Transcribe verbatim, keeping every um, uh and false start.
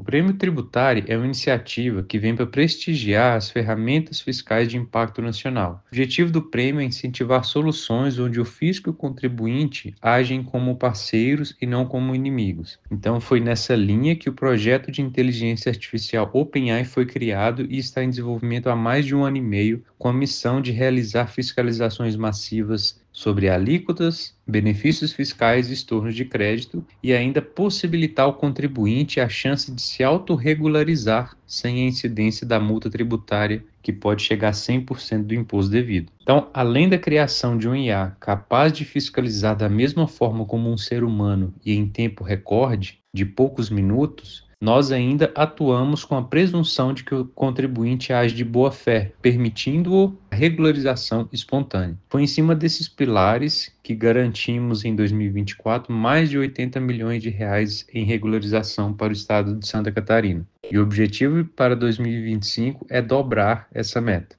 prêmio tributário é uma iniciativa que vem para prestigiar as ferramentas fiscais de impacto nacional. O objetivo do prêmio é incentivar soluções onde o fisco e o contribuinte agem como parceiros e não como inimigos. Então, foi nessa linha que o projeto de inteligência artificial OpenAI foi criado e está em desenvolvimento há mais de um ano e meio, com a missão de realizar fiscalizações massivas sobre alíquotas, benefícios fiscais e estornos de crédito e ainda possibilitar ao contribuinte a chance de se autorregularizar sem a incidência da multa tributária, que pode chegar a cem por cento do imposto devido. Então, além da criação de um I A capaz de fiscalizar da mesma forma como um ser humano e em tempo recorde, de poucos minutos, nós ainda atuamos com a presunção de que o contribuinte age de boa fé, permitindo a regularização espontânea. Foi em cima desses pilares que garantimos em dois mil e vinte e quatro mais de oitenta milhões de reais em regularização para o estado de Santa Catarina. E o objetivo para dois mil e vinte e cinco é dobrar essa meta.